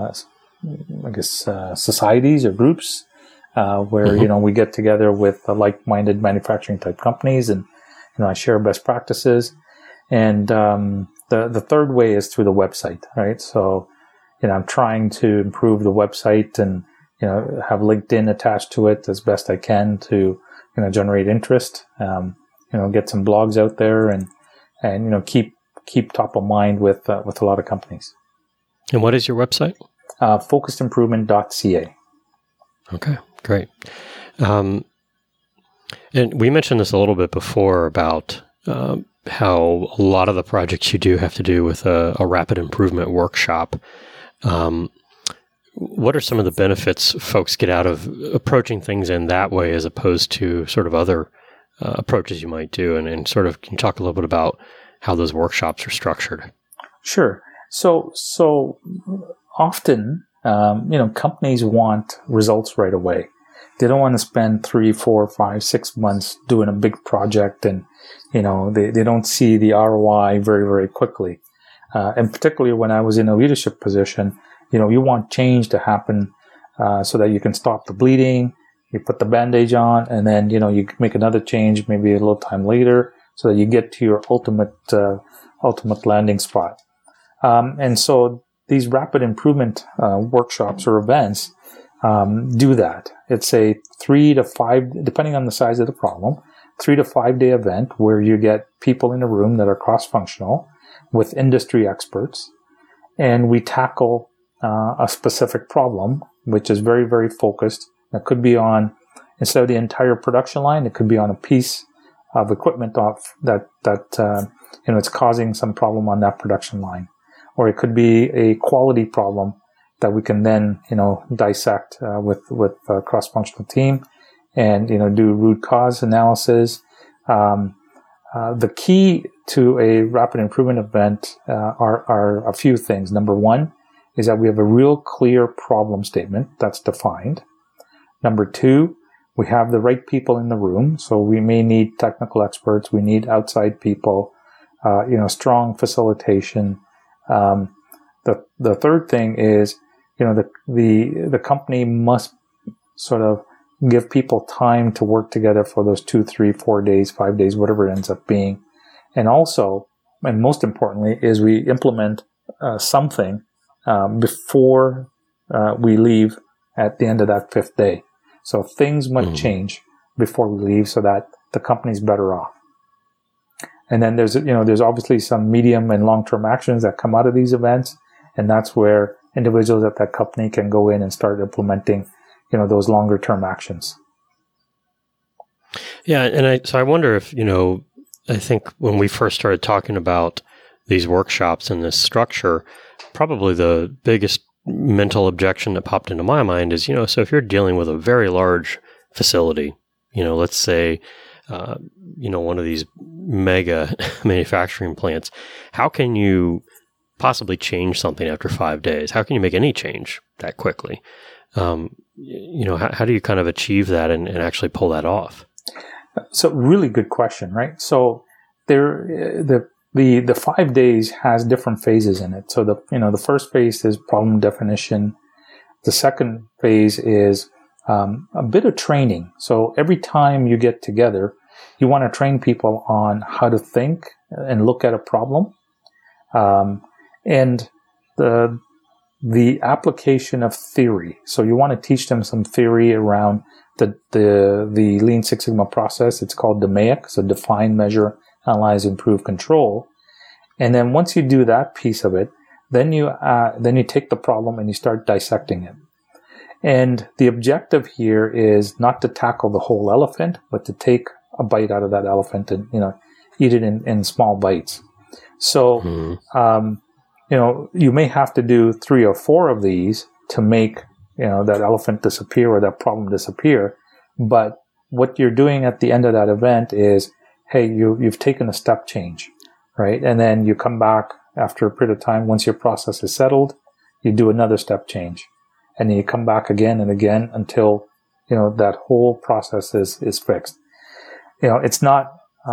C: societies or groups where we get together with like-minded manufacturing type companies, and I share best practices. And the third way is through the website, right? So I'm trying to improve the website and have LinkedIn attached to it as best I can to generate interest, get some blogs out there and keep top of mind with a lot of companies.
B: And what is your website?
C: FocusedImprovement.ca.
B: Okay, great. And we mentioned this a little bit before about how a lot of the projects you do have to do with a rapid improvement workshop. What are some of the benefits folks get out of approaching things in that way as opposed to sort of other approaches you might do? And sort of, can you talk a little bit about how those workshops are structured?
C: Sure. So often, companies want results right away. They don't want to spend 3, 4, 5, 6 months doing a big project, and, they don't see the ROI very, very quickly. And particularly when I was in a leadership position, you want change to happen so that you can stop the bleeding, you put the bandage on, and then, you make another change maybe a little time later so that you get to your ultimate landing spot. And so these rapid improvement workshops or events do that. It's a 3 to 5, depending on the size of the problem, 3 to 5 day event where you get people in a room that are cross-functional with industry experts, and we tackle a specific problem, which is very, very focused. It could be on, instead of the entire production line, it could be on a piece of equipment that it's causing some problem on that production line. Or it could be a quality problem that we can then, dissect with a cross-functional team and, do root cause analysis, The key to a rapid improvement event are a few things. Number one is that we have a real clear problem statement that's defined. Number two, we have the right people in the room. So we may need technical experts. We need outside people, strong facilitation. The third thing is, the company must sort of give people time to work together for those 2, 3, 4 days, 5 days, whatever it ends up being. And also, and most importantly, is we implement something before we leave at the end of that 5th day. So things must change before we leave so that the company's better off. And then there's obviously some medium and long-term actions that come out of these events. And that's where individuals at that company can go in and start implementing, those longer-term actions.
B: Yeah. And I wonder if, I think when we first started talking about these workshops and this structure, probably the biggest mental objection that popped into my mind is, so if you're dealing with a very large facility, let's say, one of these mega manufacturing plants, how can you possibly change something after 5 days? How can you make any change that quickly? How do you kind of achieve that and actually pull that off?
C: So really good question, right? So the 5 days has different phases in it. So the first phase is problem definition. The second phase is a bit of training. So every time you get together, you want to train people on how to think and look at a problem, and the application of theory. So you want to teach them some theory around the Lean Six Sigma process. It's called DMAIC, so define, measure, analyze, improve, control. And then once you do that piece of it, then you take the problem and you start dissecting it. And the objective here is not to tackle the whole elephant, but to take a bite out of that elephant and eat it in small bites. So you may have to do 3 or 4 of these to make that elephant disappear or that problem disappear. But what you're doing at the end of that event is, hey, you've taken a step change, right? And then you come back after a period of time. Once your process is settled, you do another step change, and then you come back again and again until that whole process is fixed. It's not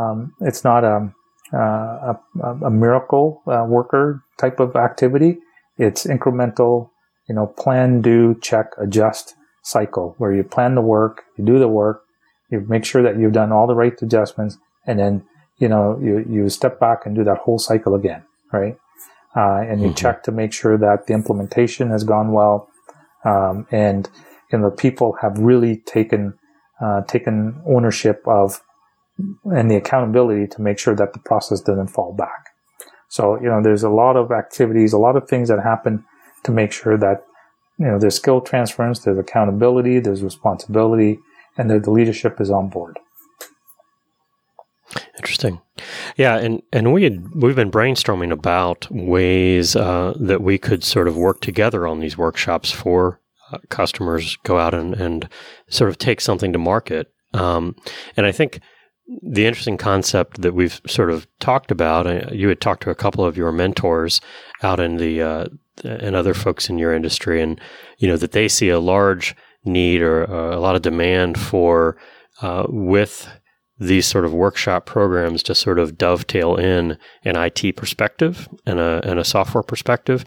C: a miracle worker type of activity. It's incremental, plan, do, check, adjust cycle, where you plan the work, you do the work, you make sure that you've done all the right adjustments, and then you step back and do that whole cycle again, right? And you check to make sure that the implementation has gone well, and people have really taken ownership of and the accountability to make sure that the process doesn't fall back. So, there's a lot of activities, a lot of things that happen to make sure that, there's skill transference, there's accountability, there's responsibility, and that the leadership is on board.
B: Interesting. Yeah. And we've been brainstorming about ways that we could sort of work together on these workshops for customers, go out and sort of take something to market. And I think the interesting concept that we've sort of talked about, you had talked to a couple of your mentors out in and other folks in your industry, and that they see a large need or a lot of demand for with these sort of workshop programs to sort of dovetail in an IT perspective and a software perspective.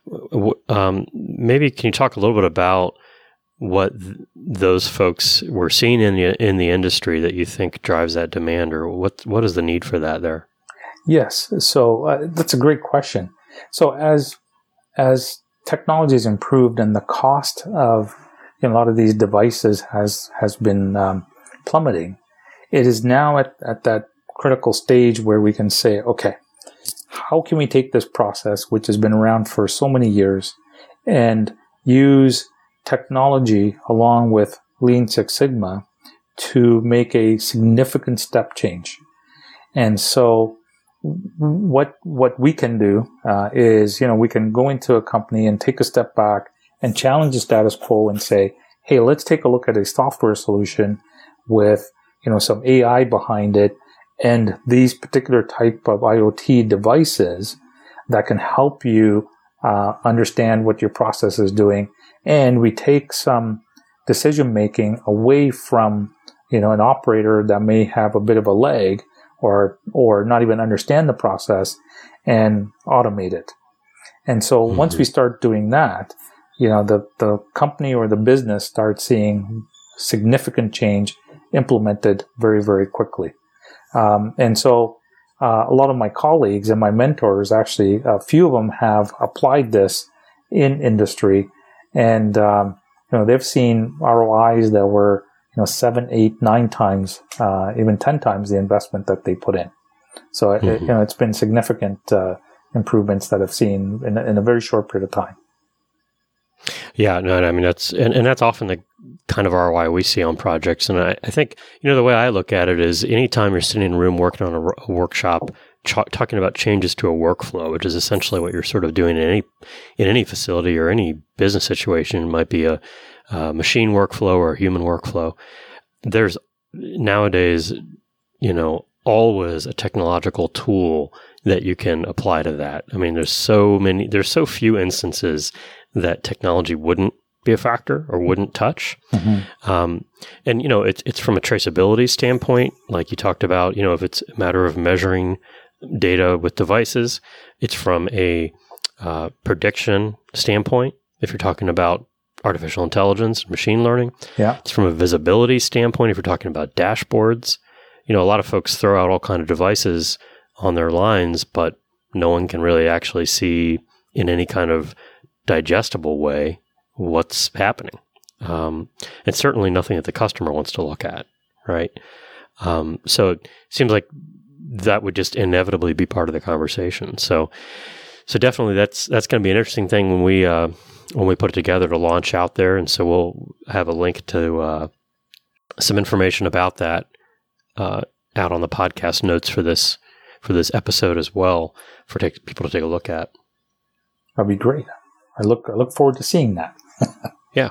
B: Maybe can you talk a little bit about what those folks were seeing in the industry that you think drives that demand, or what is the need for that there? Yes,
C: so that's a great question. So as technology has improved and the cost of a lot of these devices has been plummeting, it is now at that critical stage where we can say, okay, how can we take this process, which has been around for so many years, and use technology along with Lean Six Sigma to make a significant step change. And so what we can do is, we can go into a company and take a step back and challenge the status quo and say, hey, let's take a look at a software solution with, some AI behind it And these particular type of IoT devices that can help you understand what your process is doing, and we take some decision making away from an operator that may have a bit of a lag or not even understand the process, and automate it. And so once we start doing that, the company or the business starts seeing significant change implemented very, very quickly. And so a lot of my colleagues and my mentors, actually, a few of them have applied this in industry, and they've seen ROIs that were 7, 8, 9 times, even 10 times the investment that they put in. So it's been significant improvements that I've seen in a very short period of time.
B: Yeah, no, I mean that's often the kind of ROI we see on projects, and I think the way I look at it is anytime you're sitting in a room working on a workshop, talking about changes to a workflow, which is essentially what you're sort of doing in any facility or any business situation. It might be a machine workflow or a human workflow. There's nowadays, always a technological tool that you can apply to that. I mean, there's so few instances that technology wouldn't be a factor or wouldn't touch. And, it's from a traceability standpoint, like you talked about, if it's a matter of measuring data with devices, it's from a prediction standpoint. If you're talking about artificial intelligence, machine learning, it's from a visibility standpoint. If you're talking about dashboards, a lot of folks throw out all kinds of devices on their lines, but no one can really actually see in any kind of digestible way what's happening. And certainly nothing that the customer wants to look at, right? So it seems like that would just inevitably be part of the conversation. So definitely that's going to be an interesting thing when we put it together to launch out there. And so we'll have a link to some information about that out on the podcast notes for this episode as well, for people to take a look at.
C: That'd be great. I look forward to seeing that.
B: Yeah.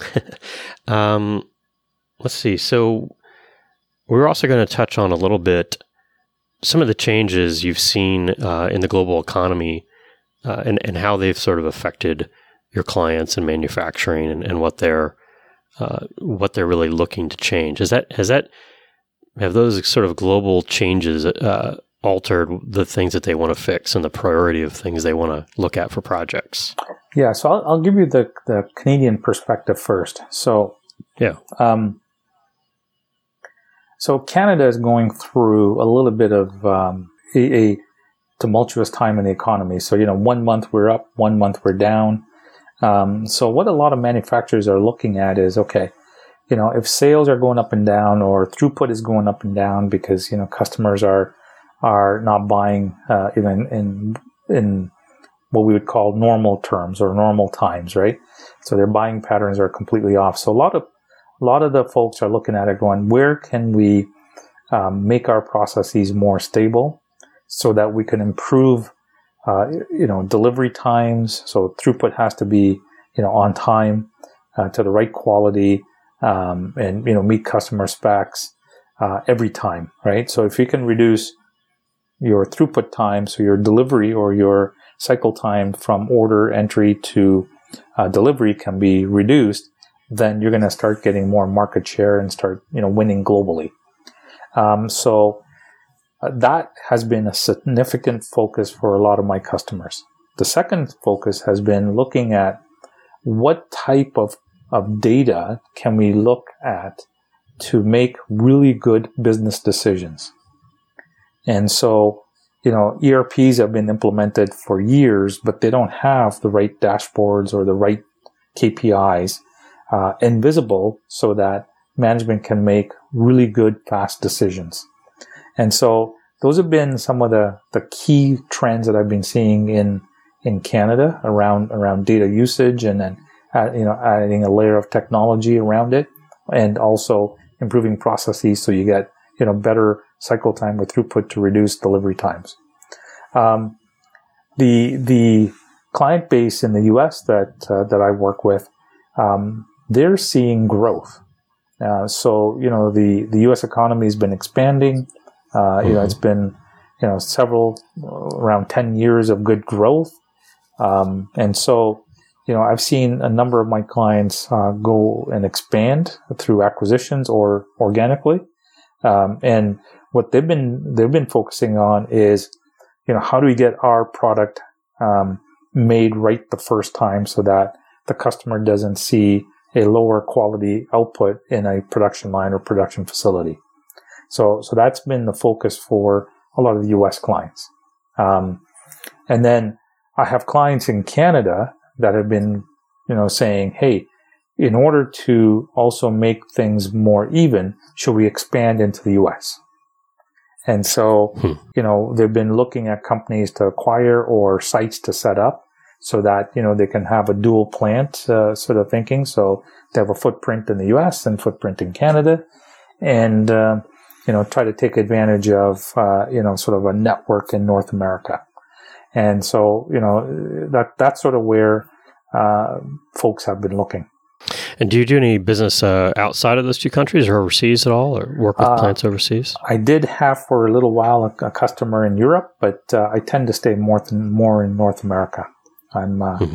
B: Let's see. So we're also going to touch on a little bit some of the changes you've seen in the global economy and how they've sort of affected your clients in manufacturing and what they're really looking to change. Have those sort of global changes altered the things that they want to fix and the priority of things they want to look at for projects?
C: Yeah, so I'll give you the Canadian perspective first. So
B: yeah,
C: so Canada is going through a little bit of a tumultuous time in the economy. So 1 month we're up, 1 month we're down. So what a lot of manufacturers are looking at is, okay, if sales are going up and down, or throughput is going up and down because customers are not buying even in what we would call normal terms or normal times, right? So their buying patterns are completely off. So a lot of the folks are looking at it going, where can we make our processes more stable so that we can improve delivery times? So throughput has to be on time, to the right quality, and meet customer specs every time, right? So if you can reduce your throughput time, so your delivery or your cycle time from order entry to delivery can be reduced, then you're going to start getting more market share and start winning globally. So that has been a significant focus for a lot of my customers. The second focus has been looking at what type of data can we look at to make really good business decisions. And so, ERPs have been implemented for years, but they don't have the right dashboards or the right KPIs invisible so that management can make really good, fast decisions. And so those have been some of the key trends that I've been seeing in Canada around data usage, and then adding a layer of technology around it, and also improving processes so you get better cycle time or throughput to reduce delivery times. The client base in the U.S. that I work with, they're seeing growth. So the U.S. economy has been expanding. It's been, several, around 10 years of good growth. And so, I've seen a number of my clients go and expand through acquisitions or organically. And what they've been focusing on is, how do we get our product made right the first time so that the customer doesn't see a lower quality output in a production line or production facility. So that's been the focus for a lot of the U.S. clients. And then I have clients in Canada that have been, saying, hey, in order to also make things more even, should we expand into the U.S.? And so, they've been looking at companies to acquire or sites to set up so that, they can have a dual plant sort of thinking. So they have a footprint in the U.S. and footprint in Canada and, try to take advantage of, sort of a network in North America. And so, that's sort of where folks have been looking.
B: And do you do any business outside of those two countries or overseas at all, or work with plants overseas?
C: I did have for a little while a customer in Europe, but I tend to stay more in North America. I'm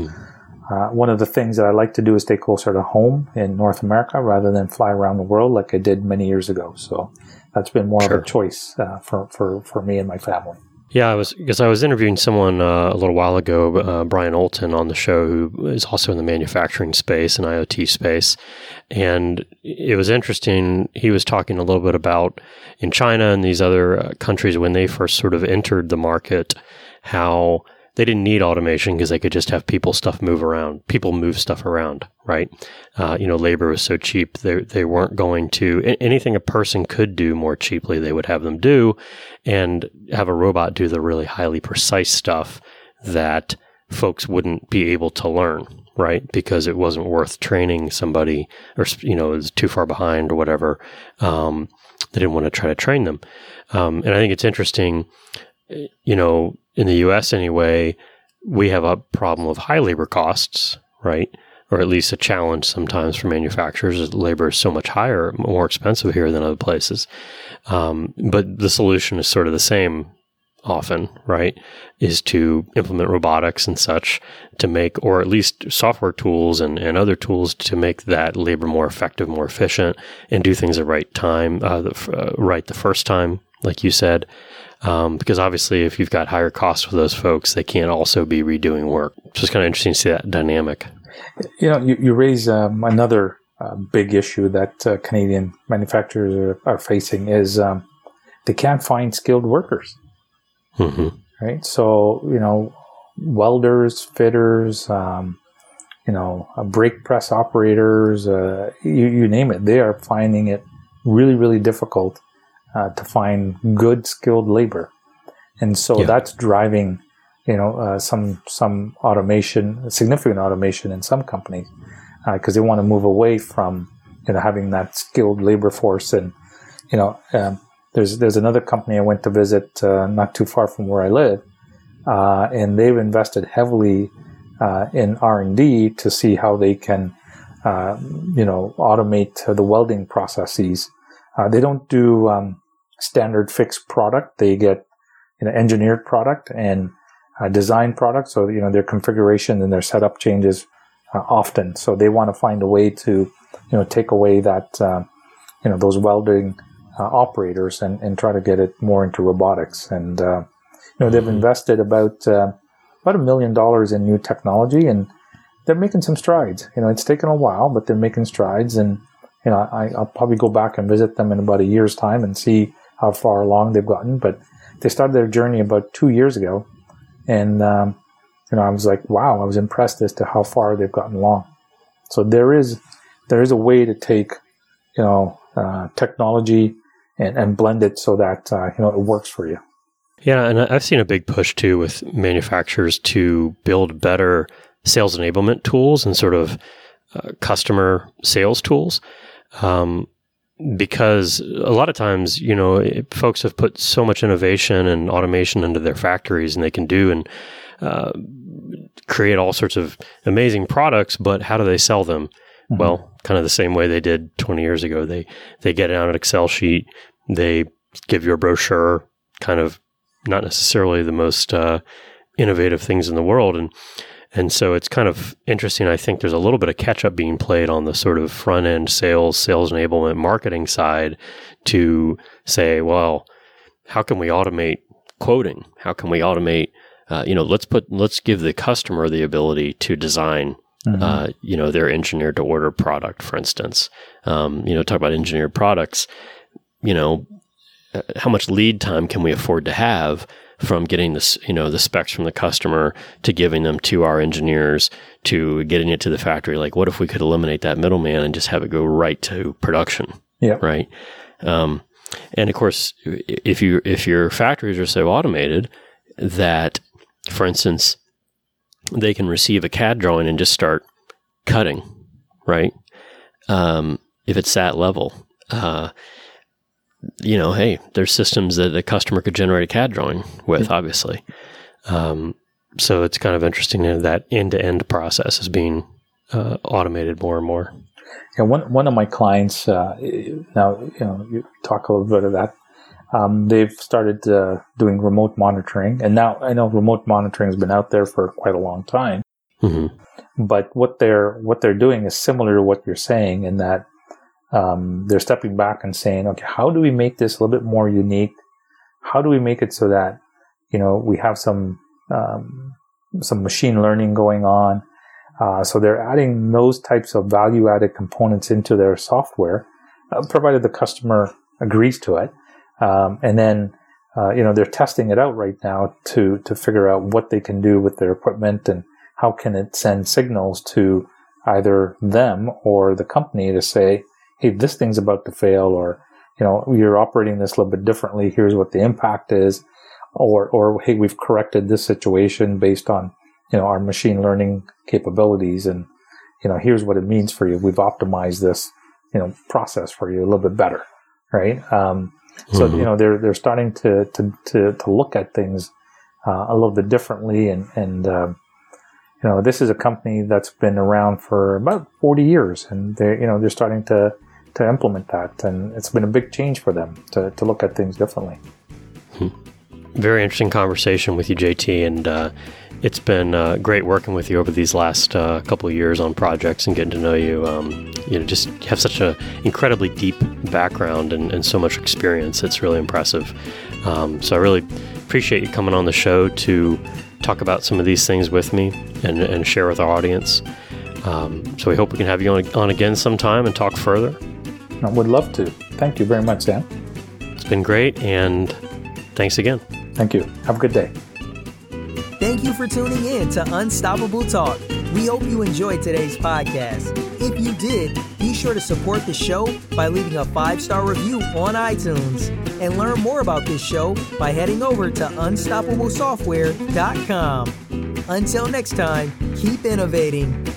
C: one of the things that I like to do is stay closer to home in North America rather than fly around the world like I did many years ago. So that's been more of a choice for me and my family.
B: Yeah, I was interviewing someone a little while ago, Brian Olton, on the show, who is also in the manufacturing space and IoT space. And it was interesting. He was talking a little bit about in China and these other countries when they first sort of entered the market, how they didn't need automation because they could just have people move stuff around, right? Labor was so cheap. They weren't going to, anything a person could do more cheaply, they would have them do, and have a robot do the really highly precise stuff that folks wouldn't be able to learn, right? Because it wasn't worth training somebody, or, it was too far behind or whatever. They didn't want to try to train them. And I think it's interesting, in the U.S. anyway, we have a problem of high labor costs, right? Or at least a challenge sometimes for manufacturers. Labor is so much higher, more expensive here than other places. But the solution is sort of the same often, right? Is to implement robotics and such to make, or at least software tools and other tools to make that labor more effective, more efficient, and do things at the right time, right the first time, like you said. Because obviously, if you've got higher costs for those folks, they can't also be redoing work. So it's kind of interesting to see that dynamic.
C: You raise another big issue that Canadian manufacturers are facing is they can't find skilled workers.
B: Mm-hmm.
C: Right? So, welders, fitters, brake press operators, you name it, they are finding it really, really difficult to find good skilled labor. And so that's driving, some automation, significant automation in some companies, because they want to move away from, having that skilled labor force. And, there's another company I went to visit, not too far from where I live, and they've invested heavily, in R&D to see how they can, automate the welding processes. They don't do, standard fixed product. They get engineered product and design product. So, their configuration and their setup changes often. So they want to find a way to, take away that, those welding operators and try to get it more into robotics. And, they've invested about $1 million in new technology, and they're making some strides. It's taken a while, but they're making strides. And, I'll probably go back and visit them in about a year's time and see how far along they've gotten. But they started their journey about 2 years ago. And, I was like, wow, I was impressed as to how far they've gotten along. So there is a way to take, technology and blend it so that, it works for you.
B: Yeah. And I've seen a big push too with manufacturers to build better sales enablement tools and sort of customer sales tools. Because a lot of times, folks have put so much innovation and automation into their factories, and they can do and create all sorts of amazing products, but how do they sell them? Mm-hmm. Well, kind of the same way they did 20 years ago. They get it on an Excel sheet, they give you a brochure, kind of not necessarily the most innovative things in the world. And so it's kind of interesting. I think there's a little bit of catch up being played on the sort of front end sales enablement, marketing side to say, well, how can we automate quoting? How can we automate, let's give the customer the ability to design, their engineered to order product, for instance. Talk about engineered products, how much lead time can we afford to have from getting this, the specs from the customer to giving them to our engineers to getting it to the factory? Like, what if we could eliminate that middleman and just have it go right to production?
C: Yeah.
B: Right. And of course, if your factories are so automated that, for instance, they can receive a CAD drawing and just start cutting, right? If it's that level, hey, there's systems that a customer could generate a CAD drawing with, obviously. So it's kind of interesting that end-to-end process is being automated more and more.
C: Yeah, one of my clients, now, you talk a little bit of that. They've started doing remote monitoring, and now I know remote monitoring has been out there for quite a long time. Mm-hmm. But what they're doing is similar to what you're saying in that they're stepping back and saying, okay, how do we make this a little bit more unique? How do we make it so that we have some machine learning going on? So they're adding those types of value-added components into their software, provided the customer agrees to it. And then, they're testing it out right now to figure out what they can do with their equipment and how can it send signals to either them or the company to say, hey, this thing's about to fail, or, you're operating this a little bit differently. Here's what the impact is. Or hey, we've corrected this situation based on, our machine learning capabilities. And, here's what it means for you. We've optimized this, process for you a little bit better. Right. So, they're starting to look at things a little bit differently. And this is a company that's been around for about 40 years, and they're starting to implement that. And it's been a big change for them to look at things differently.
B: Very interesting conversation with you, JT. And it's been great working with you over these last couple of years on projects and getting to know you. Just have such an incredibly deep background and so much experience. It's really impressive. So I really appreciate you coming on the show to talk about some of these things with me and share with our audience. So we hope we can have you on again sometime and talk further.
C: I would love to. Thank you very much, Sam.
B: It's been great, and thanks again.
C: Thank you. Have a good day.
A: Thank you for tuning in to Unstoppable Talk. We hope you enjoyed today's podcast. If you did, be sure to support the show by leaving a 5-star review on iTunes. And learn more about this show by heading over to unstoppablesoftware.com. Until next time, keep innovating.